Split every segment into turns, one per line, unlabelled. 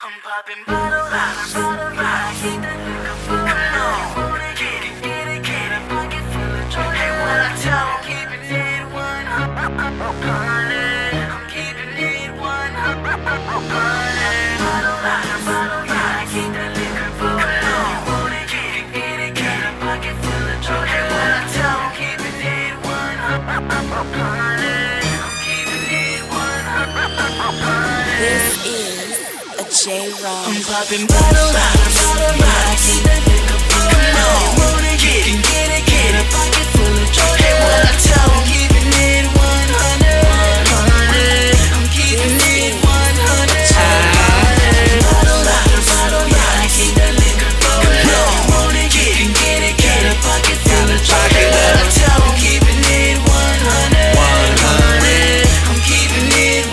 I'm popping bottle rockets, I keep that liquor full. Come on, get it, get a pocket full of joy. Hey, what I tell 'em, keeping it 100. I'm keeping it 100. Bottle rockets, I keep that liquor full. Come on, get it, a pocket full of joy. Hey, what I tell 'em, keeping it 100. I'm keeping it 100.
This is a J-Rock.
I'm popping bottle rockets, I keep that liquor full. Come on, get it, a pocket full of joy. Hey, what I tell 'em, keeping it 100. I'm keeping it 100. Bottle rockets, I keep that liquor full. Come on, get a pocket full of joy. Hey, what I tell 'em, keeping it 100. I'm keeping it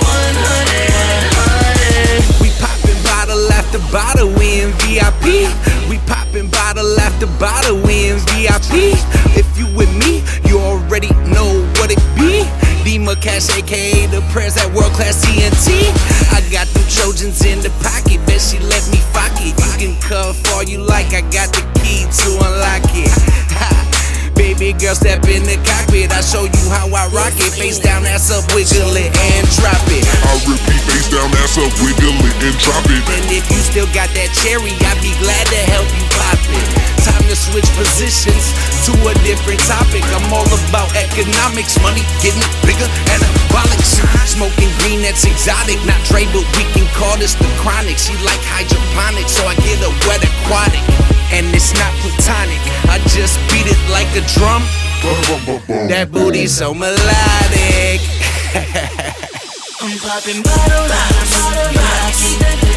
100.
We poppin' bottle after bottle, we in VIP. We poppin' bottle after bottle, we in VIP. If you with me, you already know what it be. Dima Cash, aka the prayers at World Class TNT. I got them Trojans in the pocket, bet she let me fuck it. You can cuff all you like, I got the key to unlock it. Baby girl, step in the cockpit, I show you how I rock it. Face down, ass up, wiggle it and drop it.
I repeat, face down, ass up, wiggle it and drop it.
And if you still got that cherry, I'd be glad to help you pop it. Time to switch positions to a different topic. I'm all about economics, money getting bigger, anabolics. Smoking green, that's exotic, not Dre, but we can call this the chronic. She like hydroponics, so I get a wet aquatic. And it's not platonic, I just beat it like a drum. That booty so melodic.
I'm popping bottle rockets, I keep that